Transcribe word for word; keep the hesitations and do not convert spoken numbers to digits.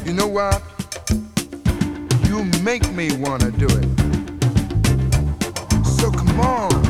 You know what? You make me wanna do it. So come on.